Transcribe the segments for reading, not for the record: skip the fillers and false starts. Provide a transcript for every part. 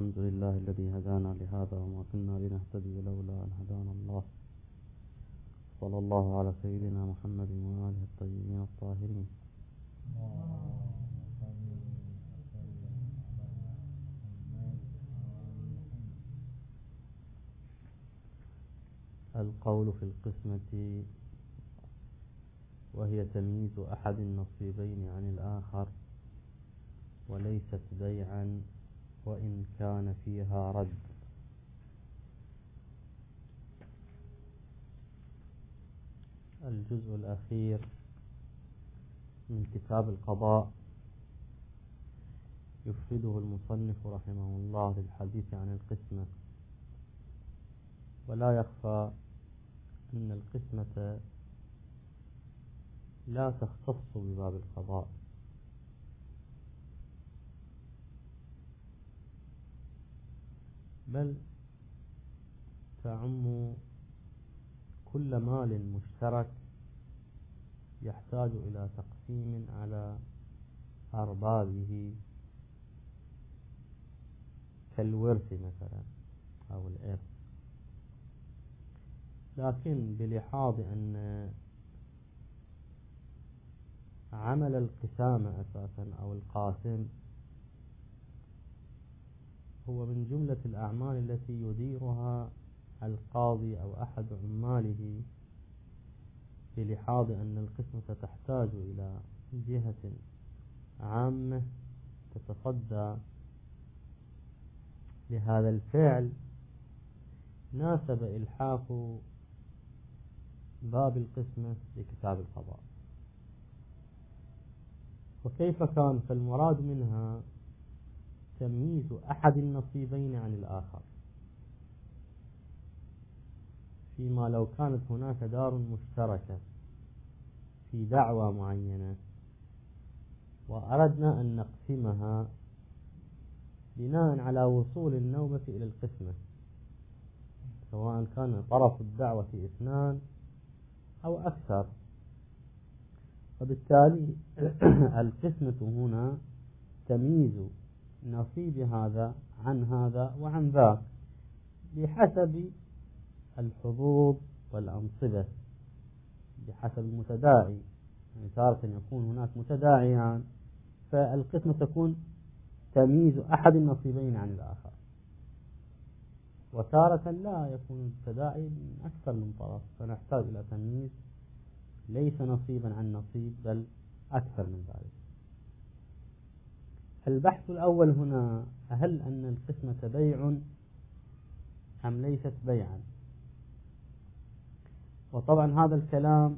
الحمد لله الذي هدانا لهذا وما كنا لنهتدي لولا أن هدانا الله. صلى الله على سيدنا محمد وآله الطيبين الطاهرين. القول في القسمة وهي تمييز أحد النصيبين عن الآخر وليست بيعا وإن كان فيها رد. الجزء الأخير من كتاب القضاء يفرده المصنف رحمه الله للحديث عن القسمة، ولا يخفى أن القسمة لا تختص بباب القضاء، بل تعم كل مال مشترك يحتاج إلى تقسيم على أربابه كالورث مثلا أو الإرث، لكن بلحاظ أن عمل القسامة أساسا أو القاسم هو من جملة الأعمال التي يديرها القاضي أو أحد عماله، بلحاظ أن القسمة تحتاج إلى جهة عامة تتصدى لهذا الفعل، ناسب إلحاق باب القسمة لكتاب القضاء. وكيف كان؟ فالمراد منها تمييز أحد النصيبين عن الآخر، فيما لو كانت هناك دار مشتركة في دعوى معينة وأردنا أن نقسمها بناء على وصول النوبة إلى القسمة، سواء كان طرف الدعوة 2 أو أكثر، فبالتالي القسمة هنا تمييز نصيب هذا عن هذا وعن ذاك بحسب الحظوظ والأنصبة، بحسب المتداعي. يعني تارة يكون هناك متداعيان فالقسمة تكون تمييز أحد النصيبين عن الآخر، وتارة لا يكون المتداعي من أكثر من طرف، فنحتاج إلى تمييز ليس نصيبا عن نصيب بل أكثر من ذلك. البحث الأول هنا: هل أن القسمة بيع أم ليست بيعا؟ وطبعا هذا الكلام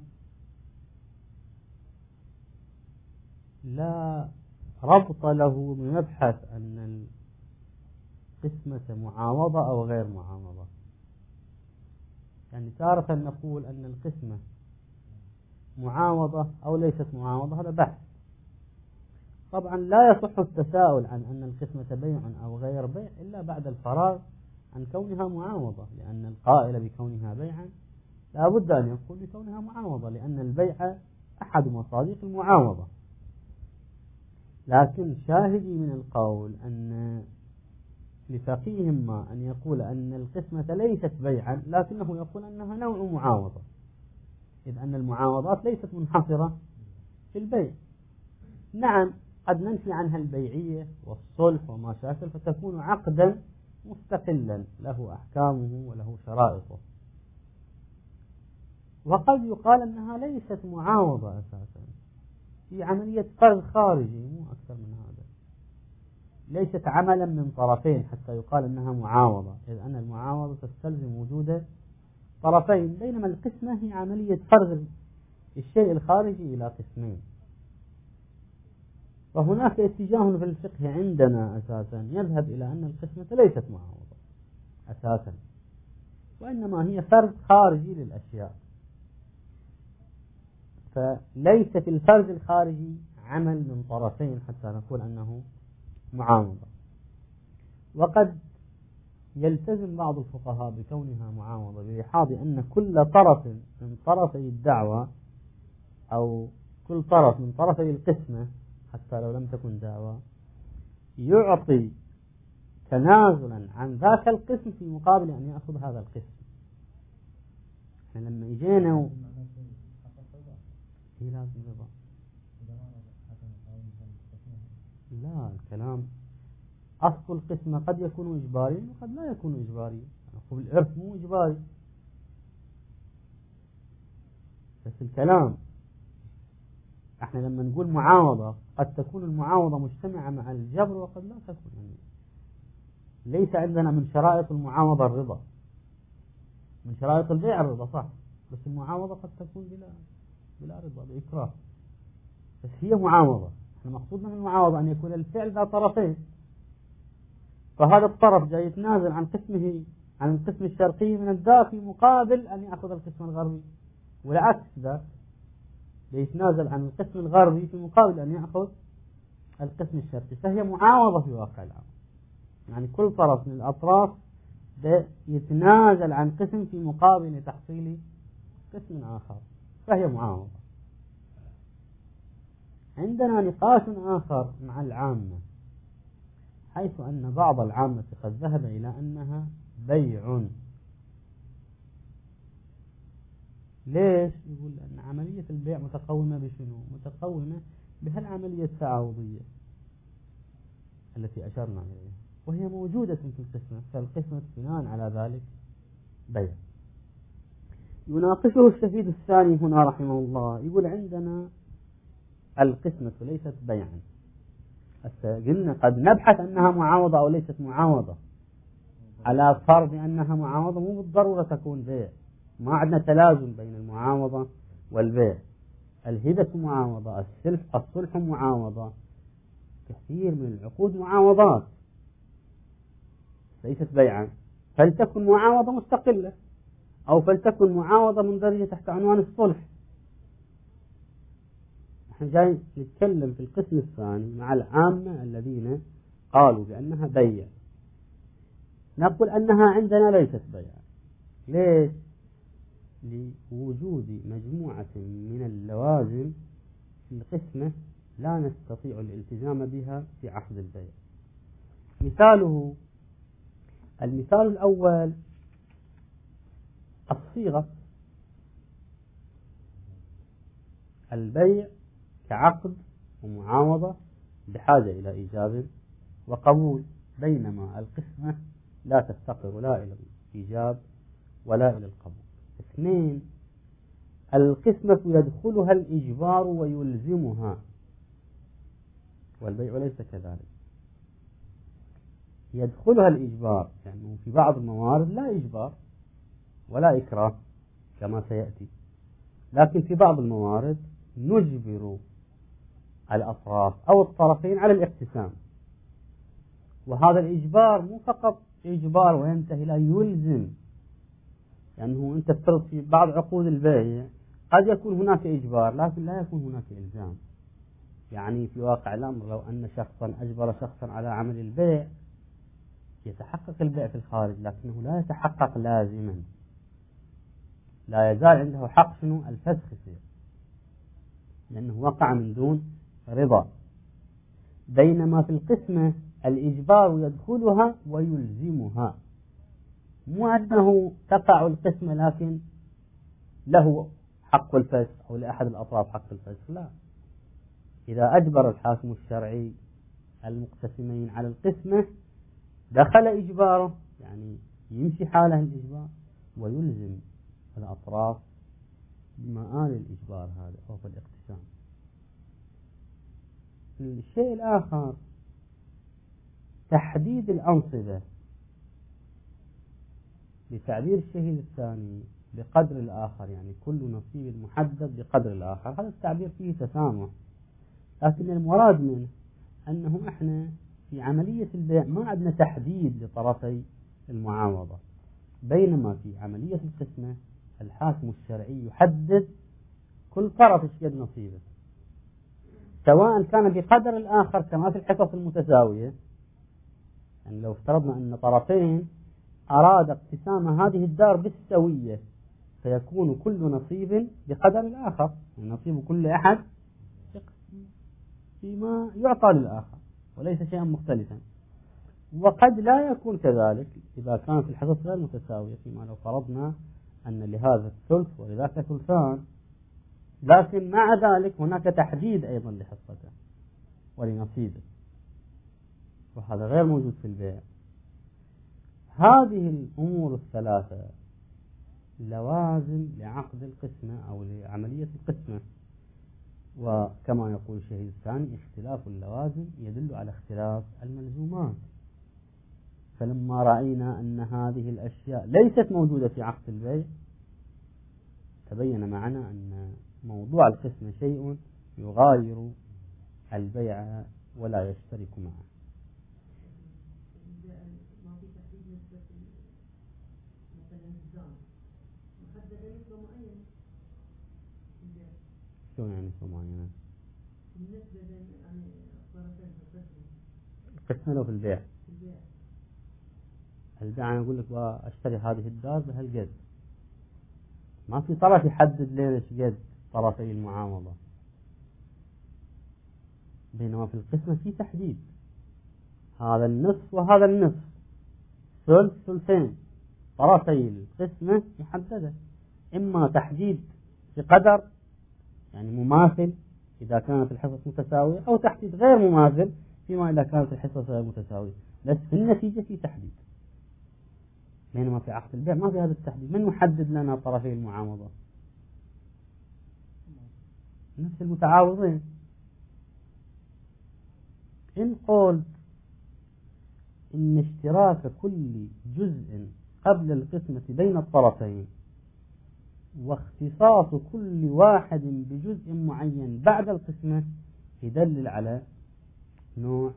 لا ربط له بمبحث أن القسمة معاوضة أو غير معاوضة. يعني تارة نقول أن القسمة معاوضة أو ليست معاوضة، هذا بحث. طبعا لا يصح التساؤل عن أن القسمة بيع أو غير بيع إلا بعد الفراغ عن كونها معاوضة، لأن القائل بكونها بيعا لا بد أن يقول بكونها معاوضة، لأن البيع أحد مصادق المعاوضة. لكن شاهدي من القول أن لفقيه ما أن يقول أن القسمة ليست بيعا لكنه يقول أنها نوع معاوضة، إذ أن المعاوضات ليست منحصرة في البيع. نعم، قد ننفي عنها البيعية والصلح وما شاكل، فتكون عقدا مستقلا له أحكامه وله شرائطه. وقد يقال أنها ليست معاوضة أساسا، في عملية قرض خارجي، مو أكثر من هذا، ليست عملا من طرفين حتى يقال أنها معاوضة، إذ أن المعاوضة تستلزم وجود طرفين، بينما القسمة هي عملية فرغ الشيء الخارجي إلى قسمين. وهناك اتجاه في الفقه عندنا أساسا يذهب إلى أن القسمة ليست معاوضة أساسا، وإنما هي فرض خارجي للأشياء، فليس في الفرض الخارجي عمل من طرفين حتى نقول أنه معاوضة. وقد يلتزم بعض الفقهاء بكونها معاوضة بلحاظ أن كل طرف من طرفي الدعوة أو كل طرف من طرفي القسمة حتى لو لم تكن دعوة يعطي تنازلا عن ذاك القسم في مقابل أن يأخذ هذا القسم. احنا لما اجينا لازم رضا. لا، الكلام أصل القسمة قد يكون إجباري وقد لا يكون إجباري. الإرث مو إجباري، بس الكلام احنا لما نقول معاوضة قد تكون المعاوضة مجتمعة مع الجبر وقد لا تكون. يعني ليس عندنا من شرائط المعاوضة الرضا، من شرائط البيع الرضا صح، بس المعاوضة قد تكون بلا رضا، بإكراه، بس هي معاوضة. المقصود من المعاوضة أن يكون الفعل ذا طرفين، فهذا الطرف جاي يتنازل عن قسمه، عن القسم الشرقي من الدار في مقابل أن يأخذ القسم الغربي، والعكس ذا يتنازل عن القسم الغربي في مقابل أن يأخذ القسم الشرقي. فهي معاوضة في واقع الأمر، يعني كل طرف من الأطراف يتنازل عن قسم في مقابل تحصيل قسم آخر، فهي معاوضة. عندنا نقاش آخر مع العامة، حيث أن بعض العامة قد ذهب إلى أنها بيع. ليش؟ يقول أن عملية البيع متقومة بشنو؟ متقومة بهالعملية التعاوضية التي أشرنا إليها، وهي موجودة في القسمة، فالقسمة بناء على ذلك بيع. يناقشه الشهيد الثاني هنا رحمه الله، يقول عندنا القسمة ليست بيعا. قلنا قد نبحث أنها معاوضة أو ليست معاوضة، على فرض أنها معاوضة مو بالضرورة تكون بيع. ما عندنا تلازم بين المعاوضة والبيع. الهبة معاوضة، الصلح معاوضة، كثير من العقود معاوضات ليست بيعا. فلتكن معاوضة مستقلة أو فلتكن معاوضة مندرجة تحت عنوان الصلح. نحن جاي نتكلم في القسم الثاني مع العامة الذين قالوا بأنها بيع. نقول أنها عندنا ليست بيعا. ليش؟ لوجود مجموعة من اللوازم في القسمة لا نستطيع الالتزام بها في عقد البيع. المثال الأول الصيغة. البيع كعقد ومعاوضة بحاجة إلى إيجاب وقبول، بينما القسمة لا تفتقر لا إلى الإيجاب ولا إلى القبول. 2، القسمة يدخلها الإجبار ويلزمها، والبيع ليس كذلك. يدخلها الإجبار يعني في بعض الموارد لا إجبار ولا إكراه كما سيأتي، لكن في بعض الموارد نجبر الأطراف أو الطرفين على الاقتسام، وهذا الإجبار مو فقط إجبار وينتهي، لا يلزم. لأنه أنت تفترض في بعض عقود البيع قد يكون هناك إجبار لكن لا يكون هناك إلزام. يعني في واقع الأمر لو أن شخصا أجبر شخصا على عمل البيع يتحقق البيع في الخارج، لكنه لا يتحقق لازما، لا يزال عنده حق شنو؟ الفسخ فيه، لأنه وقع من دون رضا. بينما في القسمة الإجبار يدخلها ويلزمها، مو أنه تقع القسمة لكن له حق الفسخ أو لأحد الأطراف حق الفسخ، لا. إذا أجبر الحاكم الشرعي المقتسمين على القسمة دخل إجباره، يعني يمشي حاله الإجبار ويلزم الأطراف بمآل الإجبار هذا أو في الاقتسام. الشيء الآخر تحديد الأنصبة بتعبير الشهيد الثاني بقدر الآخر، يعني كل نصيب محدد بقدر الآخر. هذا التعبير فيه تسامح، لكن المراد منه أنه إحنا في عملية البيع ما عندنا تحديد لطرفي المعاوضة، بينما في عملية القسمة الحاكم الشرعي يحدد كل طرف ايش قد نصيبه، سواء كان بقدر الآخر كما في الحصص المتساوية. يعني لو افترضنا أن طرفين أراد اقتسام هذه الدار بالسوية فيكون كل نصيب بقدر الآخر، يعني نصيب كل أحد فيما يعطى للآخر وليس شيئا مختلفا. وقد لا يكون كذلك إذا كانت الحصص غير متساوية، فيما لو فرضنا أن لهذا الثلث ولذاك ثلثان، لكن مع ذلك هناك تحديد أيضا لحصته ولنصيبه، وهذا غير موجود في البيع. هذه الأمور الثلاثة لوازم لعقد القسمة أو لعملية القسمة، وكما يقول الشيخ الثاني اختلاف اللوازم يدل على اختلاف الملزومات. فلما رأينا أن هذه الأشياء ليست موجودة في عقد البيع، تبين معنا أن موضوع القسمة شيء يغاير البيع ولا يشترك معه. شو يعني شو معينة؟ القسمة لو في البيع، البيع أنا أقول لك أشتري هذه الدار بهالقد، ما في طرف يحدد لنا ايش قد طرفي المعاوضة، بينما في القسمة في تحديد، هذا النصف وهذا النصف، ثلث ثلثين، طرفي القسمة محددة، إما تحديد بقدر يعني مماثل إذا كانت الحصص متساوية، أو تحديد غير مماثل فيما إذا كانت الحصص غير متساوية، بس في النتيجة في تحديد. بينما في عقد البيع ما في هذا التحديد. من يحدد لنا طرفي المعاوضة؟ نفس المتعاوضين. إن قلت إن اشتراك كل جزء قبل القسمة بين الطرفين واختصاص كل واحد بجزء معين بعد القسمة يدلل على نوع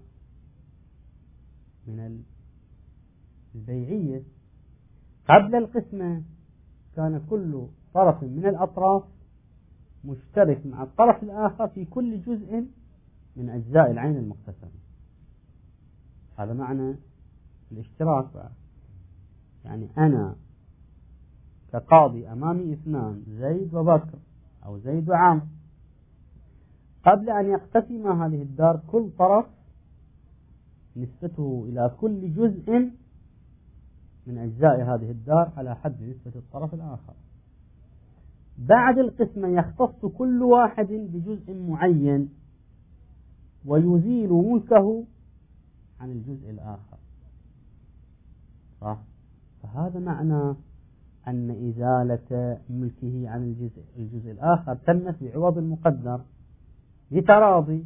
من البيعية. قبل القسمة كان كل طرف من الأطراف مشترك مع الطرف الآخر في كل جزء من أجزاء العين المقتسمة. هذا معنى الاشتراك. يعني أنا كقاضي أمامي اثنان، زيد وبكر أو زيد وعمرو، قبل أن يقتسم هذه الدار كل طرف نسبته إلى كل جزء من أجزاء هذه الدار على حد نسبة الطرف الآخر. بعد القسمة يختص كل واحد بجزء معين ويزيل ملكه عن الجزء الآخر، صح؟ فهذا معنى أن إزالة ملكه عن الجزء الآخر تمت بعوض المقدر بتراضي.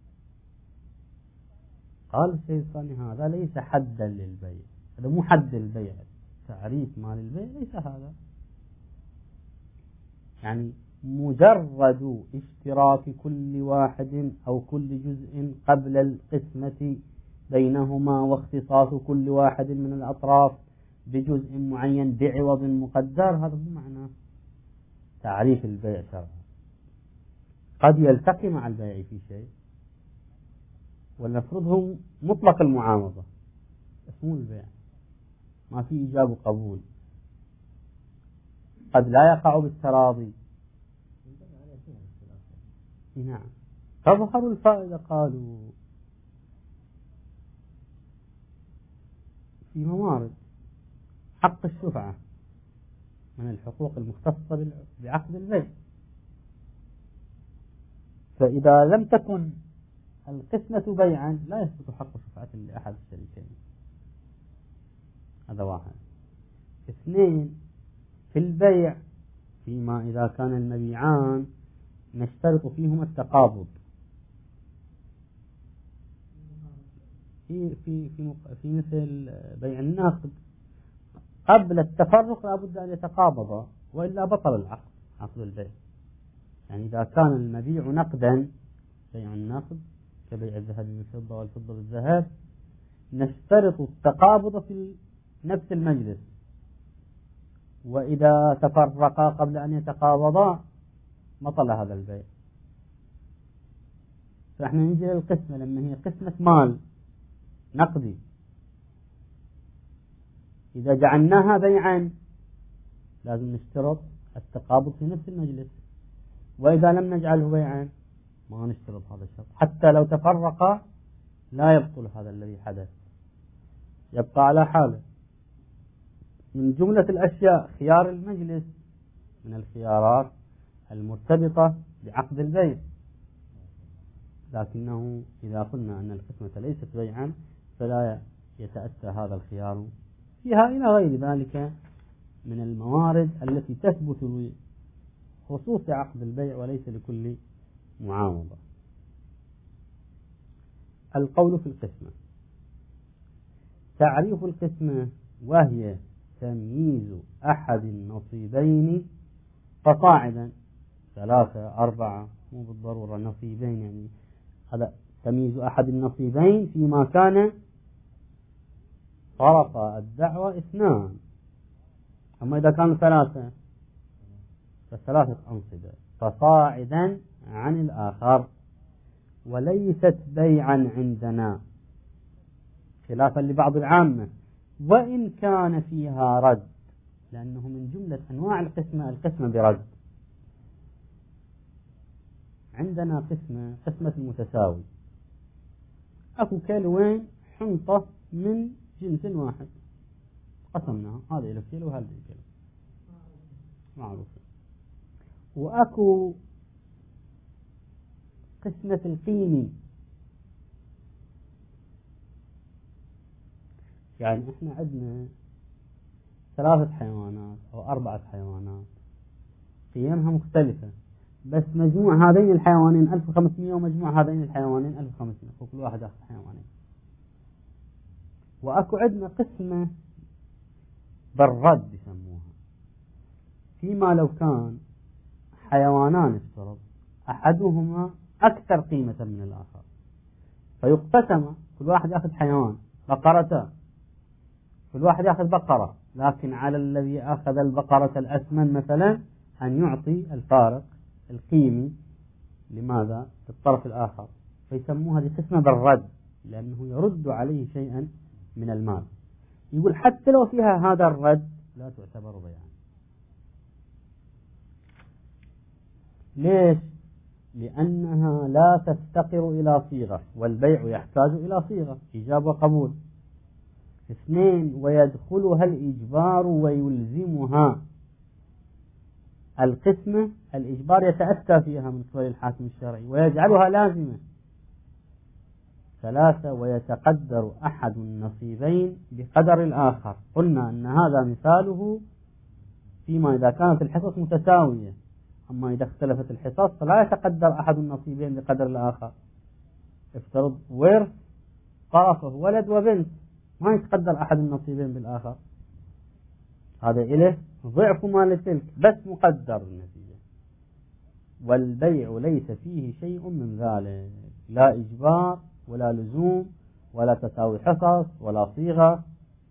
قال الشيخ الثاني هذا ليس حدا للبيع، هذا مو حد البيع، تعريف مال البيع ليس هذا. يعني مجرد اشتراك كل واحد أو كل جزء قبل القسمة بينهما واختصاص كل واحد من الأطراف بجزء معين بعوض مقدر، هذا هو معنى تعريف البيع شرعا. قد يلتقي مع البيع في شيء، ولنفرضه مطلق المعاوضة اسمه البيع، ما في إيجاب وقبول، قد لا يقع بالتراضي. نعم. تظهر الفائدة قالوا في موارد حق الشفعة من الحقوق المختصة بعقد البيع، فإذا لم تكن القسمة بيعا لا يثبت حق شفعة لأحد الشريكين. هذا واحد. اثنين، في البيع فيما إذا كان المبيعان نشترط فيهما التقابض، في مثل بيع النقد قبل التفرق لابد أن يتقابضا وإلا بطل العقد، عقد البيع. يعني إذا كان المبيع نقدا، بيع النقد كبيع الذهب بالفضة والفضة بالذهب، نشترط التقابض في نفس المجلس، وإذا تفرقا قبل أن يتقابضا بطل هذا البيع. فإحنا نجي للقسمة لما هي قسمة مال نقدي، إذا جعلناها بيعا لازم نشترط التقابض في نفس المجلس، وإذا لم نجعله بيعا ما نشترط هذا الشرط، حتى لو تفرقا لا يبطل هذا الذي حدث. يبقى على حاله. من جملة الأشياء خيار المجلس من الخيارات المرتبطة بعقد البيع، لكنه إذا قلنا أن القسمة ليست بيعا فلا يتأتى هذا الخيار فيها إلى غير ذلك من الموارد التي تثبت بخصوص عقد البيع وليس لكل معاوضة. القول في القسمة. تعريف القسمة وهي تمييز أحد النصيبين فصاعدا، 3 4 مو بالضرورة نصيبين، يعني هذا تمييز أحد النصيبين فيما كان طرف الدعوة 2، أما إذا كانوا 3 ف3 أنصبة فصاعدا عن الآخر، وليست بيعا عندنا خلافا لبعض العامة، وإن كان فيها رد، لأنه من جملة أنواع القسمة برد. عندنا قسمة المتساوي، أكو كيلوين حنطة من جنس واحد قسمناها، هذا إلى كيلو وهذا إلى كيلو معروفة. وأكو قسمة القيمي، يعني إحنا عندنا 3 حيوانات أو 4 حيوانات قيمها مختلفة، بس مجموع هذين الحيوانين 1500 ومجموع هذين الحيوانين 1500، وكل واحد أخذ حيوانين. وأكو عندنا قسمة بالرد يسموها، فيما لو كان حيوانان افترض أحدهما أكثر قيمة من الآخر فيقتسم، كل واحد يأخذ حيوان، بقرتان كل واحد يأخذ بقرة، لكن على الذي أخذ البقرة الأثمن مثلا أن يعطي الفارق القيمي لماذا للطرف الآخر، فيسموها هذه قسمة بالرد لأنه يرد عليه شيئا من المال. يقول حتى لو فيها هذا الرد لا تعتبر بيعا. ليش؟ لأنها لا تفتقر إلى صيغة، والبيع يحتاج إلى صيغة إيجاب وقبول. 2 ويدخلها الإجبار ويلزمها القسمة، الإجبار يتأتى فيها من قبل الحاكم الشرعي ويجعلها لازمة. 3 ويتقدر أحد النصيبين بقدر الآخر، قلنا أن هذا مثاله فيما إذا كانت الحصص متساوية، أما إذا اختلفت الحصص فلا يتقدر أحد النصيبين بقدر الآخر. افترض ورث طرفه ولد وبنت، ما يتقدر أحد النصيبين بالآخر، هذا إله ضعف ما لتلك بس مقدر النتيجة. والبيع ليس فيه شيء من ذلك، لا إجبار ولا لزوم ولا تساوي حصص ولا صيغة.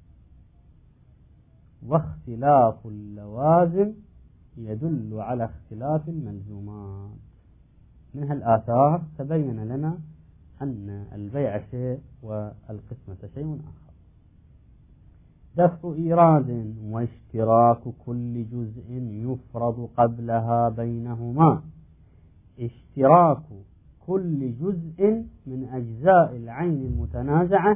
واختلاف اللوازم يدل على اختلاف الملزومات. من هالآثار تبين لنا أن البيع شيء والقسمة شيء آخر. دفع إيراد واشتراك كل جزء يفرض قبلها بينهما. اشتراك كل جزء من أجزاء العين المتنازعة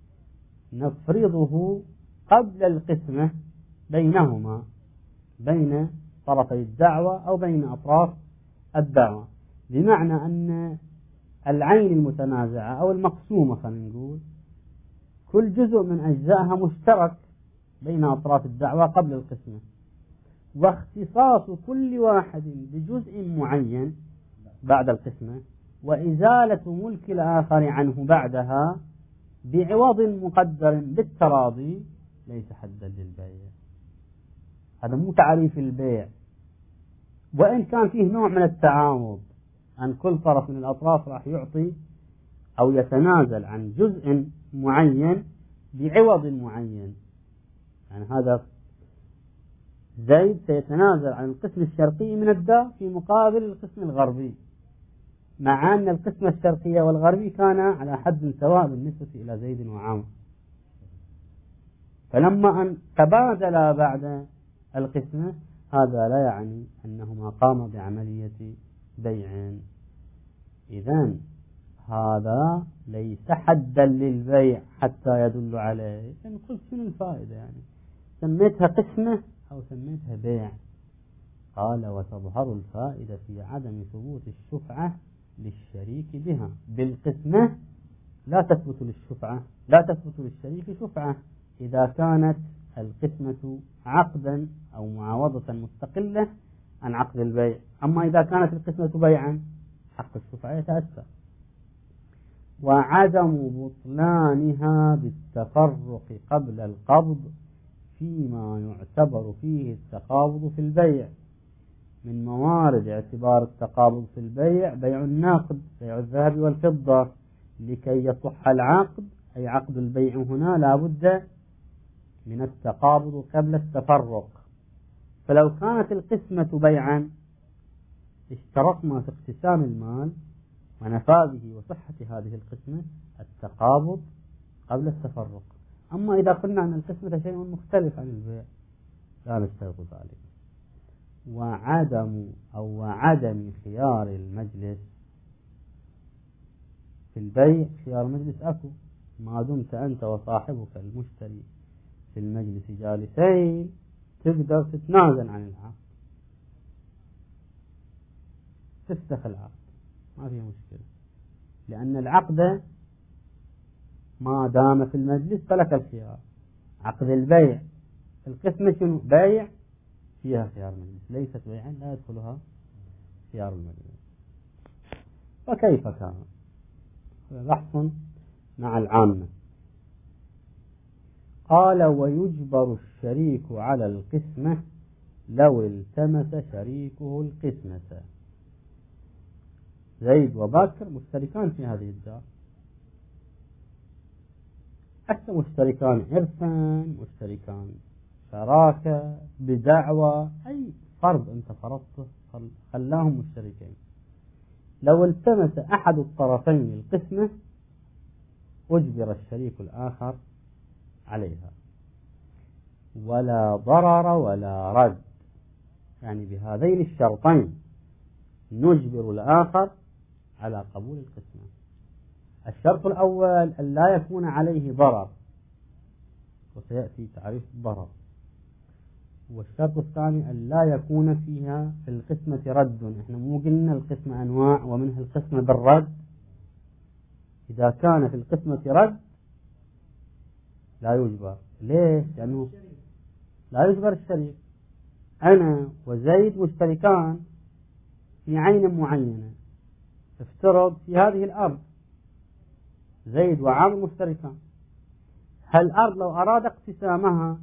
نفرضه قبل القسمة بينهما، بين طرفي الدعوة أو بين أطراف الدعوة، بمعنى أن العين المتنازعة أو المقسومة خلينا نقول كل جزء من أجزائها مشترك بين أطراف الدعوة قبل القسمة، واختصاص كل واحد بجزء معين بعد القسمة وإزالة ملك الآخر عنه بعدها بعوض مقدر بالتراضي ليس حدا للبيع. هذا مو تعريف البيع، وإن كان فيه نوع من التعاوض، أن كل طرف من الأطراف راح يعطي أو يتنازل عن جزء معين بعوض معين. يعني هذا زيد سيتنازل عن القسم الشرقي من الدار في مقابل القسم الغربي، مع أن القسم الشرقي والغربي كان على حد سواء بالنسبة إلى زيد وعمرو، فلما أن تبادلا بعد القسمة هذا لا يعني أنهما قاما بعملية بيع. إذن هذا ليس حدا للبيع حتى يدل عليه. يعني قلت شنو الفائدة؟ يعني سميتها قسمة أو سميتها بيع؟ قال وتظهر الفائدة في عدم ثبوت الشفعة للشريك بها. بالقسمة لا تثبت للشفعة، لا تثبت للشريك شفعة إذا كانت القسمة عقدا أو معاوضة مستقلة عن عقد البيع. أما إذا كانت القسمة بيعا حق الشفعة يتأثر. وعدم بطلانها بالتفرق قبل القبض فيما يعتبر فيه التقابض في البيع. من موارد اعتبار التقابض في البيع بيع النقد، بيع الذهب والفضة. لكي يصح العقد أي عقد البيع هنا لا بد من التقابض قبل التفرق. فلو كانت القسمة بيعا اشترطنا في اقتسام المال ونفاذه وصحة هذه القسمة التقابض قبل التفرق. أما إذا قلنا أن القسمة شيء مختلف عن البيع لا نشترط ذلك. وعدم خيار المجلس في البيع. خيار المجلس أكو ما دمت أنت وصاحبك المشتري في المجلس جالسين تقدر تتنازل عن العقد، تفسخ العقد ما فيه مشكلة، لأن العقد ما دام في المجلس فلك الخيار. عقد البيع القسمة شنو؟ بيع فيها خيار المجلس، ليست بيعا لا يدخلها خيار المجلس. فكيف كان؟ بحث مع العامة. قال ويجبر الشريك على القسمة لو التمس شريكه القسمة. زيد وبكر مشتركان في هذه الدار، حتى مشتركان عرفا، مشتركان شراكة بدعوة، أي فرض أنت فرضته خلاهم مشتركين. لو التمس أحد الطرفين القسمة أجبر الشريك الآخر عليها ولا ضرر ولا رد. يعني بهذين الشرطين نجبر الآخر على قبول القسمة. الشرط الأول أن لا يكون عليه ضرر، وسيأتي تعريف الضرر. والشرط الثاني أن لا يكون فيها في القسمة رد. إحنا مو قلنا القسمة أنواع ومنها القسمة بالرد. إذا كان في القسمة رد لا يجبر. ليش؟ لأنه لا يجبر الشريك. أنا وزيد مشتركان في عين معينة، افترض في هذه الأرض زيد وعمرو مشتركان. هالأرض لو أراد اقتسامها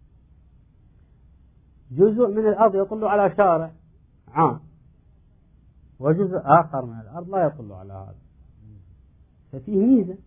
جزء من الأرض يطل على شارع عام وجزء آخر من الأرض لا يطل على هذا، ففيه ميزة.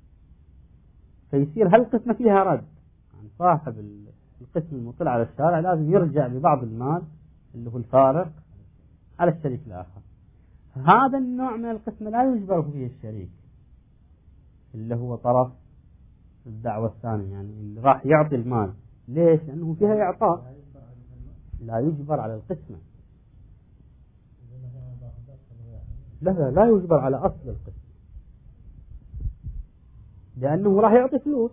فيصير هالقسمة فيها رد. يعني صاحب القسم المطل على الشارع لازم يرجع ببعض المال اللي هو الفارق على الشريك الآخر. هذا النوع من القسمة لا يجبر فيه الشريك اللي هو طرف الدعوة الثانية، يعني اللي راح يعطي المال. ليش؟ لأنه فيها إعطاء. لا يجبر على القسمة. لا يجبر على أصل القسمة، لأنه راح يعطي فلوس.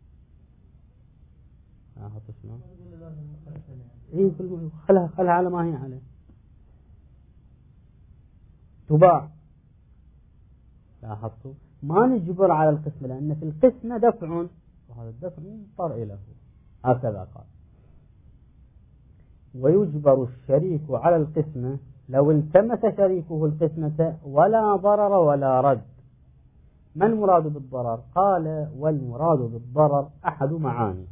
خلها على ما هي عليه، تباع. لاحظتوا؟ ما نجبر على القسمة لأن في القسمة دفع، وهذا الدفع مضطر إليه. هكذا قال. ويجبر الشريك على القسمة لو التمس شريكه القسمة ولا ضرر ولا رد. ما المراد بالضرر؟ قال والمراد بالضرر أحد معاني.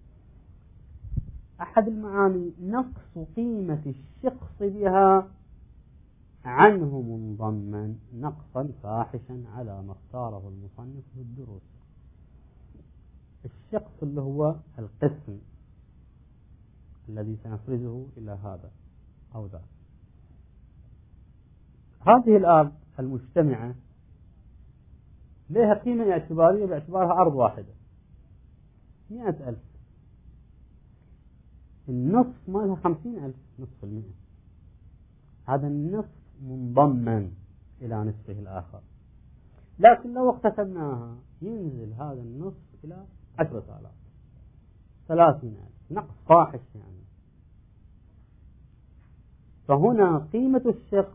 أحد المعاني نقص قيمة الشخص بها عنه منضما نقصا فاحشا على ما اختاره المصنف في الدروس. الشخص اللي هو القسم الذي سنفرزه إلى هذا أو ذاك. هذه الأرض المجتمعة لها قيمة اعتبارية باعتبارها أرض واحدة 100,000. النصف مالها 50,000، نصف المئة. هذا النصف منضما إلى نصفه الآخر. لكن لو اقتسمناها ينزل هذا النصف إلى 10,000 30,000 نقص فاحش يعني. فهنا قيمة الشخص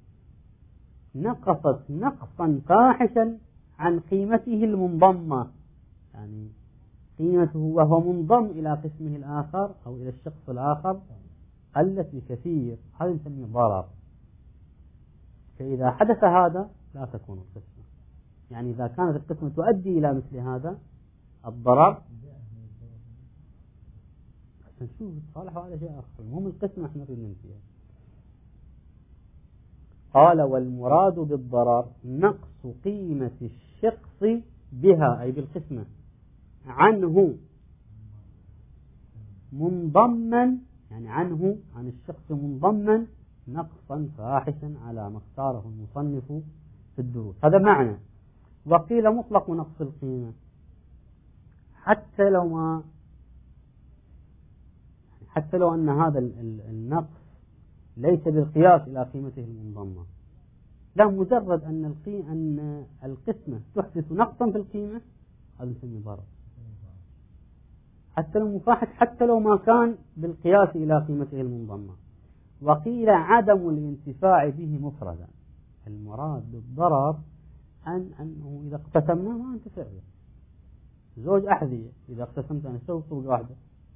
نقصت نقصا فاحشا عن قيمته المنضمة، يعني قيمته وهو منضم إلى قسمه الآخر أو إلى الشخص الآخر قلت بكثير، هذا نسميه ضرر. فإذا حدث هذا لا تكون القسمة، يعني إذا كانت القسمة تؤدي إلى مثل هذا الضرر نشوف صالح على شيء آخر، المهم القسمة احنا نريد ننتهيها. قال والمراد بالضرر نقص قيمة الشخص بها أي بالقسمة عنه منضما، يعني عنه عن الشخص منضما نقصا فاحشا على ما اختاره المصنف في الدروس. هذا معنى. وقيل مطلق نقص القيمة حتى لو أن هذا النقص ليس بالقياس إلى قيمته المنضمة، لا مجرد أن القسمة تحدث نقصا في القيمة هذا يسمى ضرر، حتى لو مفاحش، حتى لو ما كان بالقياس إلى قيمته المنضمة. وقيل عدم الانتفاع به مفردا، المراد بالضرر أنه إذا اقتسمناه ما انتفع به. زوج أحذية إذا اقتسمت أنا سوي طبقة واحدة،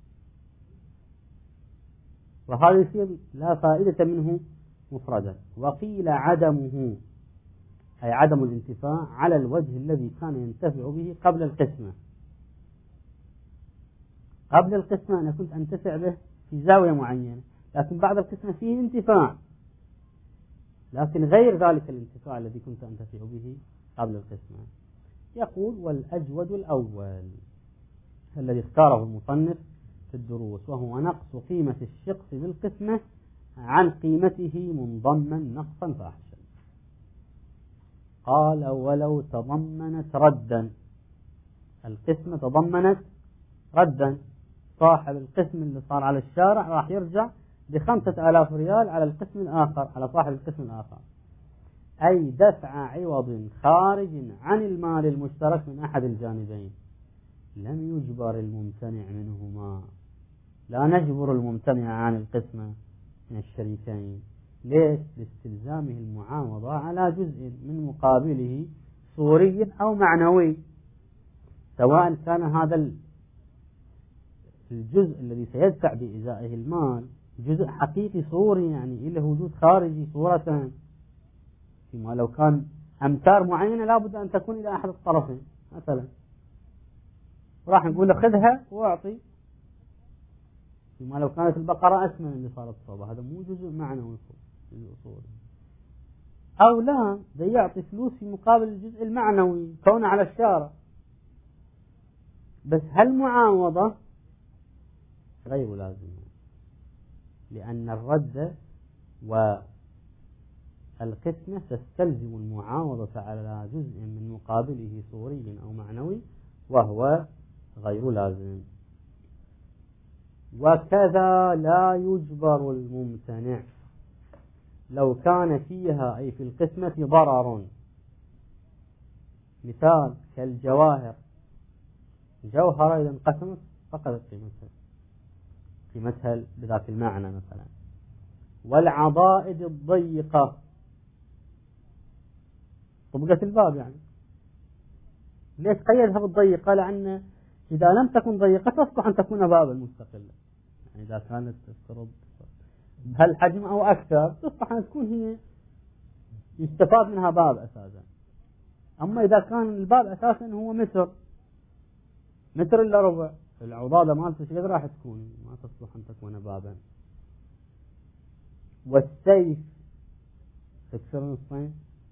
وهذا يصير لا فائدة منه مفردا. وقيل عدمه أي عدم الانتفاع على الوجه الذي كان ينتفع به قبل القسمة. قبل القسمة أنا كنت أنتفع به في زاوية معينة، لكن بعد القسمة فيه انتفاع، لكن غير ذلك الانتفاع الذي كنت أنتفع به قبل القسمة. يقول والأجود الأول الذي اختاره المصنف في الدروس، وهو نقص قيمة الشخص بالقسمة عن قيمته منضما نقصا فاحشا. قال ولو تضمنت ردا، القسمة تضمنت ردا، صاحب القسم اللي صار على الشارع راح يرجع ب5,000 ريال على القسم الآخر، على صاحب القسم الآخر، أي دفع عوض خارج عن المال المشترك من أحد الجانبين، لم يجبر الممتنع منهما. لا نجبر الممتنع عن القسمة من الشريكين، ليش؟ لاستلزامه المعاوضة على جزء من مقابله صوري أو معنوي، سواء كان هذا الجزء الذي سيدفع بإزائه المال جزء حقيقي صوري، يعني له وجود خارجي صورة، فيما لو كان أمتار معينة لا بد أن تكون إلى أحد الطرفين مثلا، راح نقول له خذها واعطي، فيما لو كانت البقرة أسمن اللي صارت صوبة، هذا مو جزء معنوي، جزء صوري. أو لا ده يعطي فلوس في مقابل الجزء المعنوي كونه على الشارع، بس هالمعاوضة غير لازمة، لأن الرد والقسمة تستلزم المعاوضة على جزء من مقابله صوري أو معنوي، وهو غير لازم. وكذا لا يجبر الممتنع لو كان فيها أي في القسمة ضرر، مثال كالجواهر، جوهرة إذا انقسمت فقدت قيمتها بذات المعنى مثلا. والعضائد الضيقة، طبقة الباب يعني، ليش قيدها بالضيقة؟ لأن إذا لم تكن ضيقة تصلح أن تكون بابا مستقلة، يعني إذا كانت تفترض بهالحجم أو أكثر تصلح أن تكون هي يستفاد منها باب أساسا. أما إذا كان الباب أساسا هو متر إلا ربع، العضادة مالته شقد راح تكون، ما تصلح أن تكون بابا. والسيف تكسر نصفين.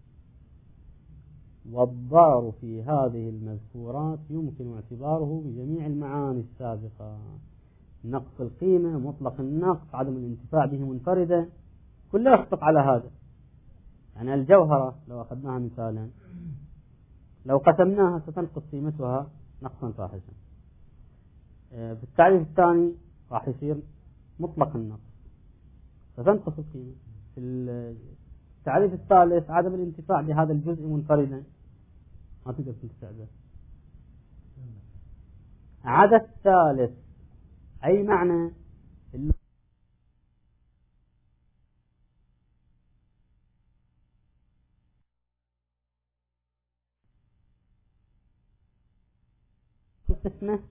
والضرر في هذه المذكورات يمكن اعتباره بجميع المعاني السابقة، نقص القيمة، مطلق النقص، عدم الانتفاع به منفردا، كله يخطق على هذا. يعني الجوهرة لو أخذناها مثالا، لو قسمناها ستنقص قيمتها نقصا فاحشا. في التعريف الثاني راح يصير مطلق النقص فتنقص القيمة. في التعريف الثالث عدم الانتفاع بهذا الجزء منفردا ما تقدر تنتفع به. عدا الثالث أي معنى القسمة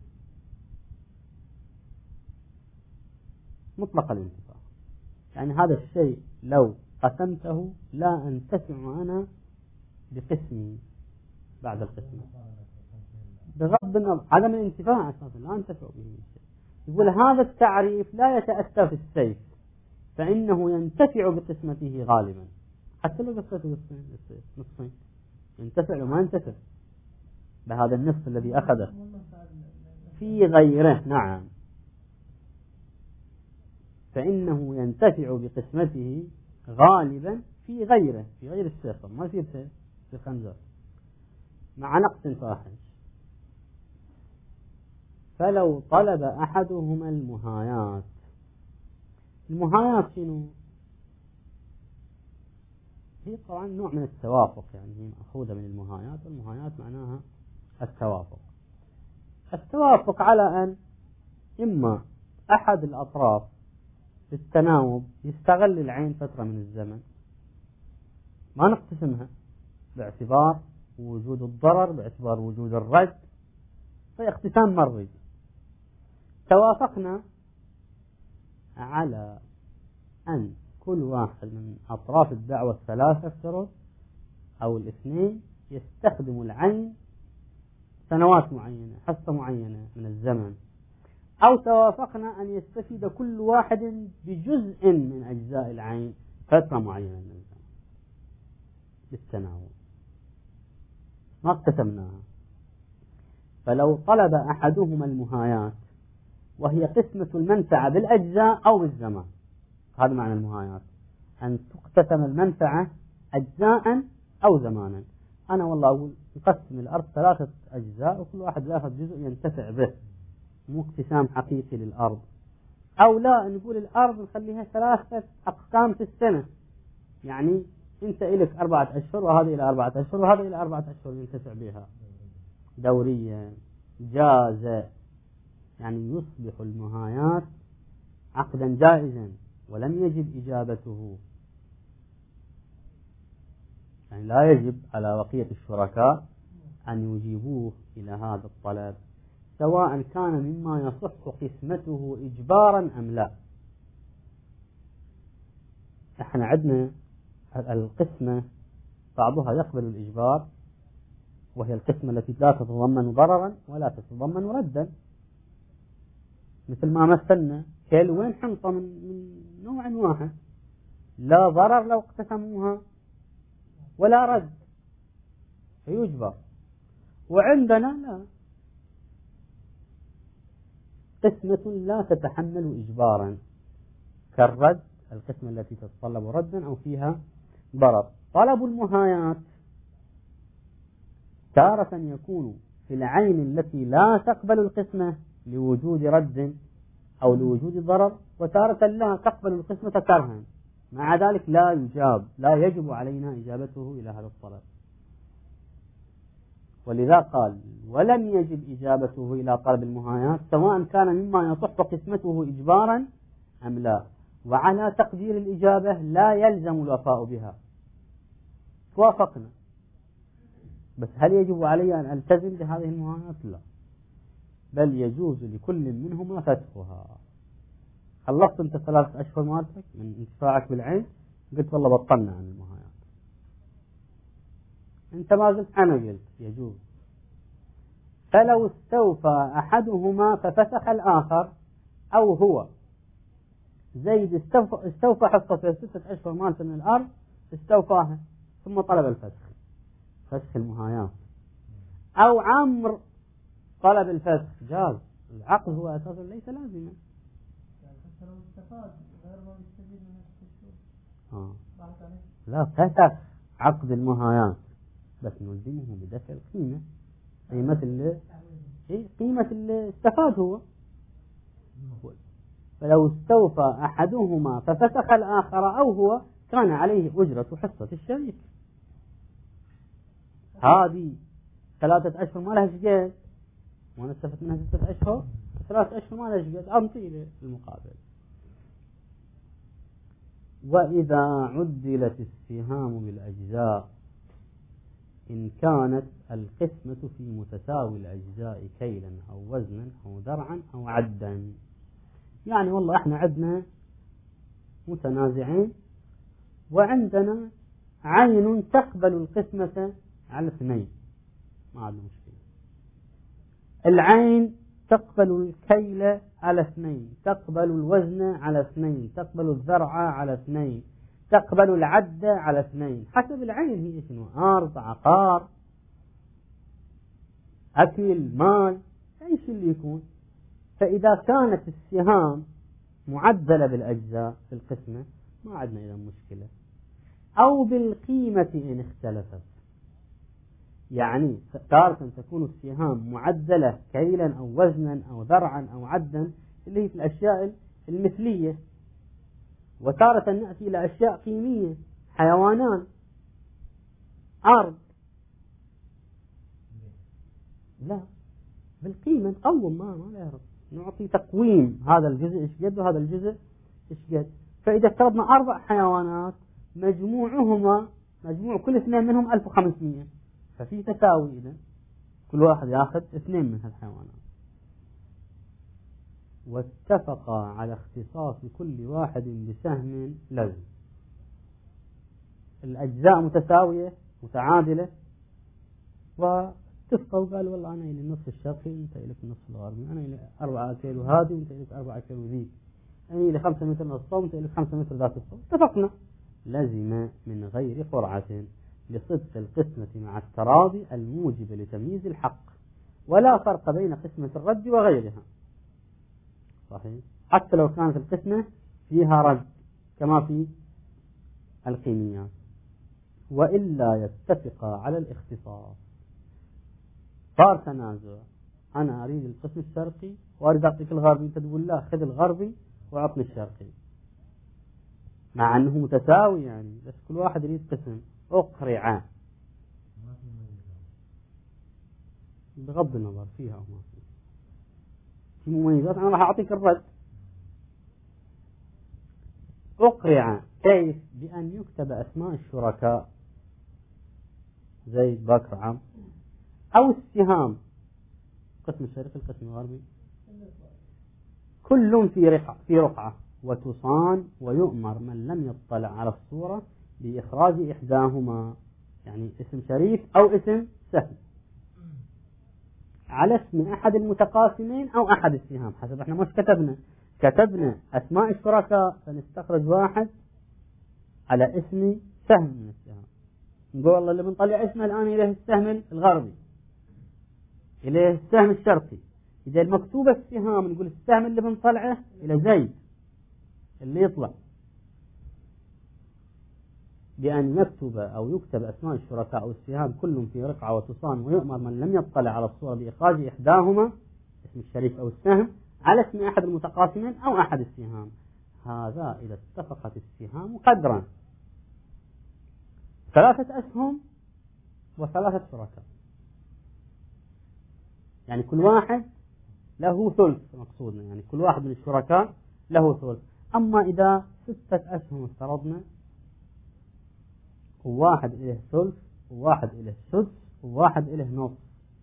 مطلق الانتفاع، يعني هذا الشيء لو قسمته لا أنتفع أنا بقسمي بعد القسمة، بغض النظر عدم الانتفاع أساسا لا أنتفع به. يقول هذا التعريف لا يتأثر في السيف، فإنه ينتفع بقسمته غالبا، حتى لو قسمته نصفين ينتفع وما ينتفع بهذا النصف الذي أخذه في غيره. نعم، فإنه ينتفع بقسمته غالبا في غيره، في غير السيف، ما يصير في الخنزر مع نقص فاحش. فلو طلب أحدهما المهايات، المهايات شنو؟ هي طبعا نوع من التوافق، يعني هي مأخوذة من المهايات، والمهايات معناها التوافق. التوافق على أن إما أحد الأطراف بالتناوب يستغل العين فترة من الزمن ما نقتسمها باعتبار وجود الضرر، باعتبار وجود الرد، في اقتسام مري. توافقنا على أن كل واحد من أطراف الدعوة الثلاثة افترض أو الاثنين يستخدم العين سنوات معينة، حصة معينة من الزمن، أو توافقنا أن يستفيد كل واحد بجزء من أجزاء العين فترة معينة من الزمن بالتناوب، ما اقتسمناها. فلو طلب أحدهما المهايات وهي قسمة المنفعة بالأجزاء أو بالزمان، هذا معنى المهايات، أن تقتسم المنفعة أجزاء أو زمانا. أنا والله أقول نقسم الأرض 3 أجزاء وكل واحد يأخذ جزء ينتفع به، مو اقتسام حقيقي للأرض. أو لا، نقول الأرض نخليها 3 أقسام في السنة، يعني أنت إلك 4 أشهر وهذه إلى 4 أشهر وهذه إلى 4 أشهر ينتفع بها دوريا جازة، يعني يصبح المهايات عقدا جائزا ولم يجب إجابته، يعني لا يجب على بقية الشركاء أن يجيبوه إلى هذا الطلب، سواء كان مما يصح قسمته إجبارا أم لا. احنا عندنا القسمة بعضها يقبل الإجبار، وهي القسمة التي لا تتضمن ضررا ولا تتضمن ردا، مثل ما مثلنا كيلوين حنطة من نوع واحد، لا ضرر لو اقتسموها ولا رد فيجبر. وعندنا لا، قسمة لا تتحمل إجبارا كالرد، القسمة التي تتطلب ردا أو فيها ضرر. طلب المهايات تارة يكون في العين التي لا تقبل القسمة لوجود رد أو لوجود ضرر، وتارة لا تقبل القسمة كرها، مع ذلك لا يجاب، لا يجب علينا إجابته إلى هذا الطلب. ولذا قال ولم يجب إجابته إلى طلب المهايات سواء كان مما يصح قسمته إجبارا أم لا، وعلى تقدير الإجابة لا يلزم الوفاء بها. توافقنا، بس هل يجب علي أن ألتزم بهذه المهايات؟ لا، بل يجوز لكل منهما فتحها. خلصت أنت 3 أشهر مالتك من انتفاعك بالعين، قلت والله بطلنا عن المهايات، أنت ما قلت، أنا قلت يجوز. فلو استوفى أحدهما ففسخ الآخر، أو هو زيد استوفى حصة في 6 أشهر مالته من الأرض استوفاها ثم طلب الفسخ، فسخ المهايات، أو عمرو طلب الفسخ، جاز. العقد هو أساسا ليس لازما، حتى لو استفاد غير ما يستفيد من لا فسخ عقد المهايات، بس نلزمه بدفع القيمة، قيمة اللي استفاد هو. فلو استوفى أحدهما ففسخ الآخر أو هو كان عليه أجرة حصة الشريك. هذه 3 أشهر ما لها شقد، وانا استفدت منها 6 أشهر، 3 أشهر ما لها شقد، أنطي له المقابل. وإذا عدلت السهام بالأجزاء إن كانت القسمة في متساوي الأجزاء كيلا أو وزنا أو ذرعا أو عدا. يعني والله احنا عندنا متنازعين وعندنا عين تقبل القسمة على 2، ما عندنا مشكلة. العين تقبل الكيل على 2، تقبل الوزن على 2، تقبل الذرع على 2، تقبل العد على 2، حسب العين هي شنو، أرض، عقار، أكل، مال، أي شيء اللي يكون. فإذا كانت السهام معدلة بالأجزاء في القسمة ما عندنا إذا مشكلة. أو بالقيمة إن اختلفت، يعني تارة تكون السهام معدلة كيلا أو وزنا أو ذرعا أو عدا اللي هي في الأشياء المثلية، وتارة نأتي إلى أشياء قيمية، حيوانات، أرض. لا، بالقيمة نقوم، ما يعرف، نعطي تقويم هذا الجزء إيش قد وهذا الجزء إيش قد. فإذا افترضنا 4 حيوانات مجموع كل 2 منهم 1500، ففي تساوي، إذا كل واحد يأخذ 2 من هالحيوانات. واتفقا على اختصاص كل واحد بسهم لازم. الأجزاء متساوية متعادلة، واتفقوا وقالوا والله أنا إلي النصف الشرقي وأنت إليك النصف الغربي، أنا إلي 4 كيلو هذه وأنت إليك 4 كيلو ذيك، أنا إلي 5 متر من الصوم وأنت إليك 5 متر ذات الصوم. اتفقنا. لزم من غير قرعة لصدق القسمة مع التراضي الموجب لتمييز الحق، ولا فرق بين قسمة الرد وغيرها. صحيح، حتى لو كانت القسمة فيها رد كما في القيميات. وإلا يتفق على الاختصاص. صار تنازع، أنا أريد القسم الشرقي وأريد أعطيك الغربي، أنت تقول لا خذ الغربي وأعطني الشرقي، مع أنه متساوي يعني، بس كل واحد يريد قسم. أقرع بغض النظر فيها أو ما فيها، في مميزات، أنا راح أعطيك الرد. أقرع كيف؟ بأن يكتب أسماء الشركاء زيد بكر عم، أو السهام، قسم الشرقي القسم الغربي، كل في رقعة، وتصان ويؤمر من لم يطلع على الصورة بإخراج إحداهما، يعني اسم شريف أو اسم سهل، على اسم أحد المتقاسمين أو أحد السهام، حسب احنا مش كتبنا أسماء الشركاء، فنستخرج واحد على اسم سهم من السهام، نقول والله اللي بنطلع اسمه الآن إليه السهم الغربي، إليه السهم الشرقي. إذا المكتوبة السهام نقول السهم اللي بنطلعه إلى زيد اللي يطلع، بأن يكتب أو يكتب أسماء الشركاء أو السهام كل في رقعة وتصان، ويؤمر من لم يطلع على الصورة بإخراج إحداهما، اسم الشريف أو السهم، على اسم أحد المتقاسمين أو أحد السهام. هذا إذا اتفقت السهام قدرا، 3 أسهم و3 شركاء، يعني كل واحد له ثلث، مقصودنا يعني كل واحد من الشركاء له ثلث. أما إذا 6 أسهم افترضنا، وواحد إله ثلث وواحد إله سدس وواحد إله نصف،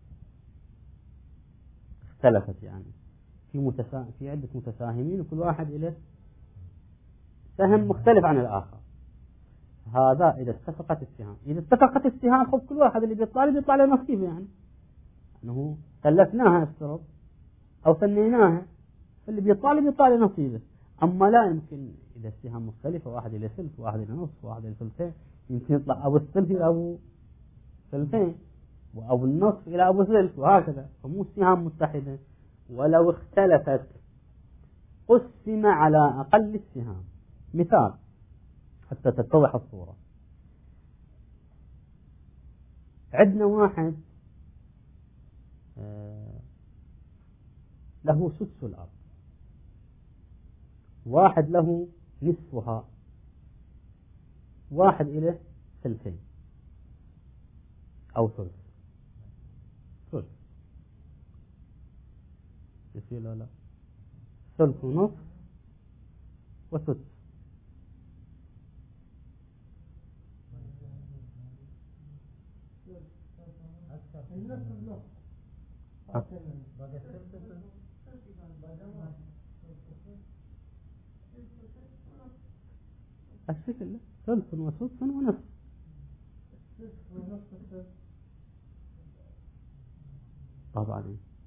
اختلفت يعني في عدة متساهمين وكل واحد إله سهم مختلف عن الآخر. هذا إذا اتفقت السهام. إذا اتفقت السهام خب كل واحد اللي بيطلع له نصيب، يعني أنه ثلثناها افترض أو ثنيناها، فاللي بيطلع له نصيبه. أما لا يمكن إذا السهام مختلفة، واحد إلى ثلث واحد إلى نصف واحد إلى ثلثين، يمكن يطلع أبو الثلث إلى أبو ثلثين وأبو النصف إلى أبو ثلث، وهكذا، فمو السهام متحدة. ولو اختلفت قسم على أقل السهام. مثال حتى تتضح الصورة، عندنا واحد له سدس الأرض، واحد له نصفها، واحد إلى ثلثين أو ثلث. يصير لا ثلث ونصف وسدس. الشكل ثلث وسدس ونصف. طبعا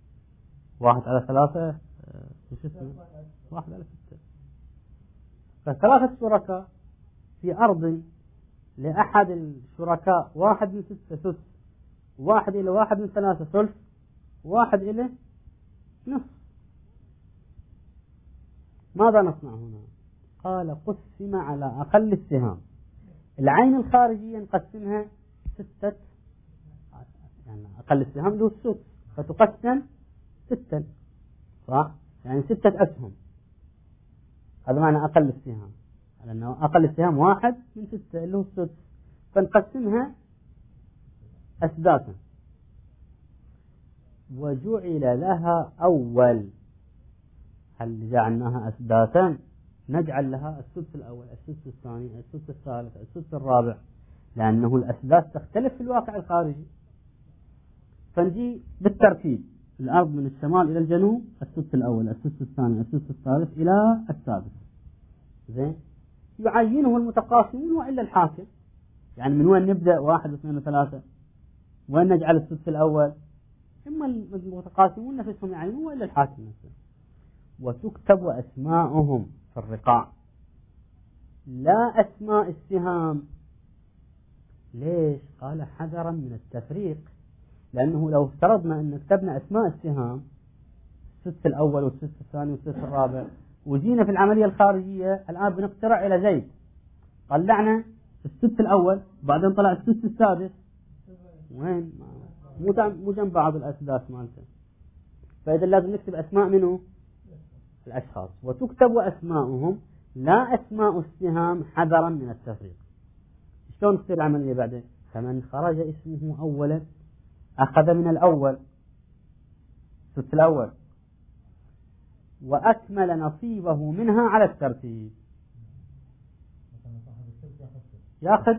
1/3 1/6. فثلاثة شركاء في أرض لأحد الشركاء 1/6 سدس، 1 إلى 1/3 ثلث، 1 إلى نصف. ماذا نصنع هنا؟ قال قسم على أقل السهام. العين الخارجية نقسمها 6، يعني أقل السهام له السدس، فتقسم 6 صح؟ يعني 6 أسهم. هذا معنى أقل السهام، لأنه أقل السهام 1/6 له السدس، فنقسمها أسداسا. وجعل لها أول، هل جعلناها أسداسا؟ نجعل لها السدس الأول، السدس الثاني، السدس الثالث، السدس الرابع، لأنه الأسداس تختلف في الواقع الخارجي. فنجي بالترتيب، الأرض من الشمال إلى الجنوب السدس الأول، السدس الثاني، السدس الثالث إلى السادس. زين، يعينه المتقاسمون وإلا الحاكم. يعني من وين نبدأ؟ 1 و2 و3، وين نجعل السدس الأول؟ إما المتقاسمون نفسهم يعينون وإلا الحاكم نفسه. وتكتب أسماءهم في الرقاع لا أسماء السهام. ليش؟ قال حذرا من التفريق، لأنه لو افترضنا أن كتبنا أسماء السهام السدس الأول والسدس الثاني والسدس الرابع، وجينا في العملية الخارجية الآن بنقترع إلى زيد، طلعنا السدس الأول بعدين طلع السدس السادس، وين؟ مو جنب بعض الأسداس مالته. فإذا لازم نكتب أسماء منه الأشخاص. وتكتب أسماءهم لا أسماء السهام حذرا من التفريق. شلون تصير العملية بعدين؟ فمن خرج اسمه أولا أخذ من الأول السدس الأول وأكمل نصيبه منها على الترتيب. يأخذ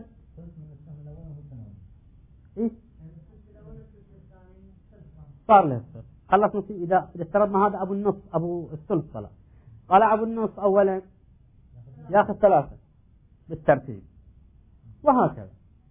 إيه؟ صار له الثلث، خلص نصيب. إذا افترضنا هذا أبو النص، أبو الثلث طلع أبو النص أولا يأخذ 3 بالترتيب، وهكذا.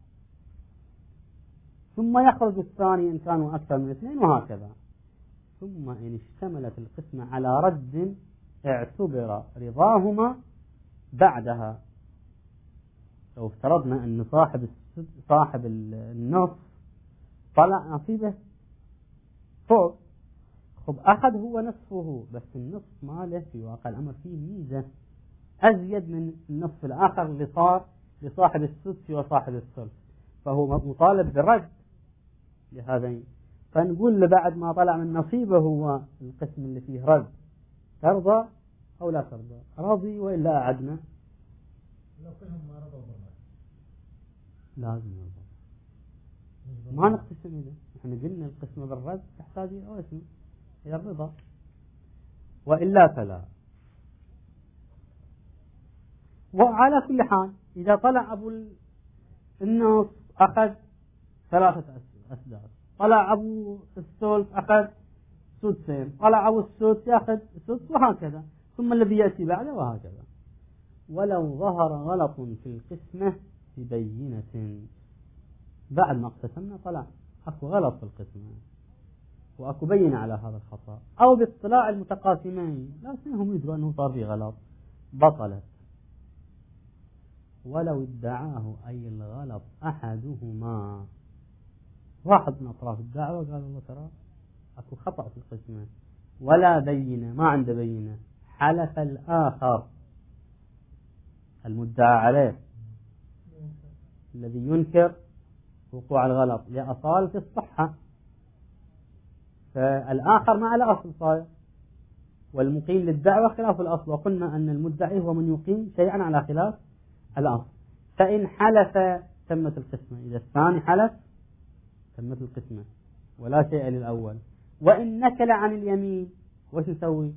ثم يخرج الثاني إن كانوا أكثر من 2، وهكذا. ثم إن اشتملت القسمة على رد اعتبر رضاهما بعدها. لو افترضنا أن صاحب النص طلع نصيبه فوق، خب أخذ هو نصفه، بس النصف ماله في واقع الأمر فيه ميزة أزيد من النصف الآخر اللي صار لصاحب السدس وصاحب الثلث، فهو مطالب بالرد لهذين. فنقول له بعد ما طلع من نصيبه هو القسم اللي فيه رد، ترضى أو لا ترضى؟ راضي وإلا أعدنا؟ لو كلهم ما رضوا بالرد لازم يرضى، ما نقسم إذا احنا قلنا القسمة بالرد تحتاج إلى الرضا، وإلا فلا. وعلى كل حال إذا طلع أبو النص أخذ 3 أسداس، طلع أبو الثلث أخذ سدسين، طلع أبو السدس يأخذ سدس، وهكذا. ثم الذي يأتي بعده وهكذا. ولو ظهر غلط في القسمة ببينة، بعد ما اقتسمنا طلع أكو غلط في القسمة وأكو بينة على هذا الخطأ، أو باطلاع المتقاسمين لكنهم يدروا أنه صار في غلط، بطلت. ولو ادعاه أي الغلط أحدهما، واحد من أطراف الدعوة قال الله ترى أكو خطأ في القسمة ولا بينة، ما عنده بينة، حلف الآخر المدعى عليه الذي ينكر وقوع الغلط لأصالة الصحة، فالآخر ما على أصل صاير، والمقيم للدعوة خلاف الأصل. وقلنا أن المدعي هو من يقيم شيئا على خلاف الأصل. فإن حلف تمت القسمة، إذا الثاني حلف تمت القسمة ولا شيء للأول. وإن نكل عن اليمين وش نسوي؟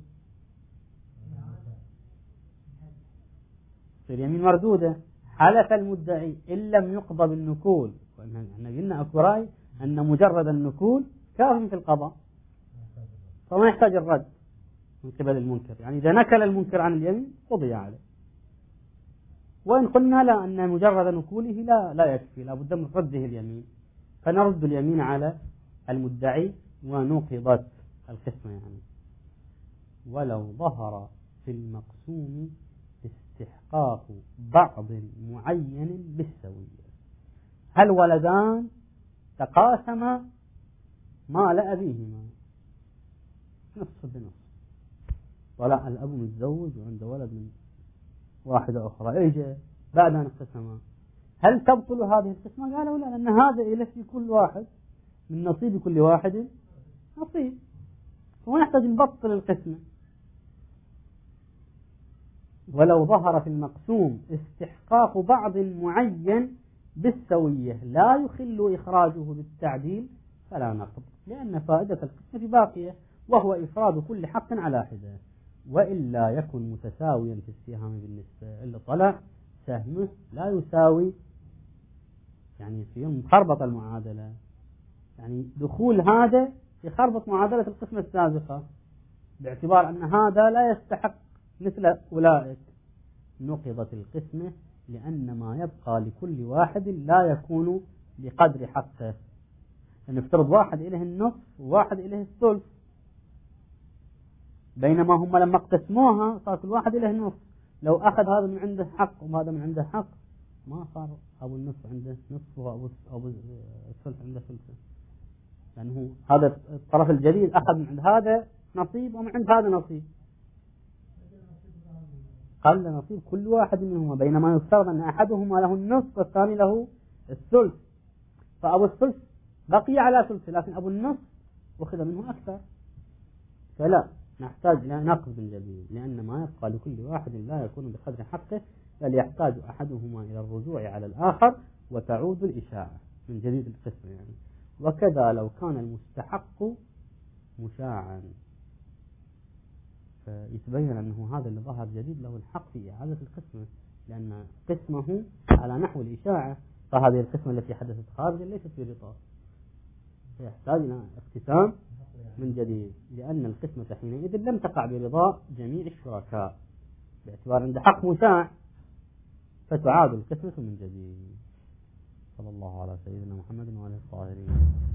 تصير يمين مردودة. حلف المدعي إن لم يقضى بالنكول، احنا قلنا أكو رأي أن مجرد النكول كاف في القضاء فما يحتاج الرد من قبل المنكر، يعني إذا نكل المنكر عن اليمين قضي عليه. وإن قلنا لا، أن مجرد نكوله لا يكفي، لا بد من رده اليمين، فنرد اليمين على المدعي ونوقضت القسمة. يعني ولو ظهر في المقسوم استحقاق بعض معين بالسوية. هل ولدان تقاسما مال أبيهما نصف بنصف، ولا الأب متزوج وعنده ولد من واحدة أخرى إجا بعد أن اقتسما، هل تبطل هذه القسمة؟ قالوا لا، لأن هذا إليه في كل واحد من نصيب كل واحد نصيب، وما نحتاج نبطل القسمة. ولو ظهر في المقسوم استحقاق بعض معين بالسوية لا يخل إخراجه بالتعديل فلا نقض، لأن فائدة القسمة باقية، وهو إفراد كل حق على حدة. وإلا يكن متساويا في السهام بالنسبة، اللي طلع سهمه لا يساوي، يعني في مخربط المعادلة، يعني دخول هذا يخربط معادلة القسمة السابقة، باعتبار أن هذا لا يستحق مثل أولئك. نقضت القسمة لأن ما يبقى لكل واحد لا يكون بقدر حقه. نفترض واحد إليه النصف وواحد إليه الثلث، بينما هم لما اقتسموها صار كل واحد إليه النصف، لو أخذ هذا من عنده حق وهذا من عنده حق ما صار أبو النصف عنده نصف وأبو الثلث عنده ثلث، لأنه هذا الطرف الجديد أخذ من عند هذا نصيب ومن عند هذا نصيب، قل نصيب كل واحد منهما، بينما يفترض أن أحدهما له النصف والثاني له الثلث، فأبو الثلث بقي على ثلث، لكن أبو النصف أخذ منه أكثر، فلا نحتاج إلى نقض من جديد، لأن ما يبقى لكل واحد لا يكون بقدر حقه، بل يحتاج أحدهما إلى الرجوع على الآخر وتعود الإشاعة من جديد القسم. يعني وكذا لو كان المستحق مشاعا، فيتبين أنه هذا اللي ظهر جديد له الحق في إعادة القسمة، لأن قسمه على نحو الإشاعة، فهذه القسمة التي حدثت خارجا ليست في رطاء، فيحتاج إلى اقتسام من جديد، لأن القسمة حينئذ لم تقع برضاء جميع الشركاء، باعتبار عند حق مشاع، فتعاد القسمة من جديد. صلى الله على سيدنا محمد وعلى آله الطاهرين.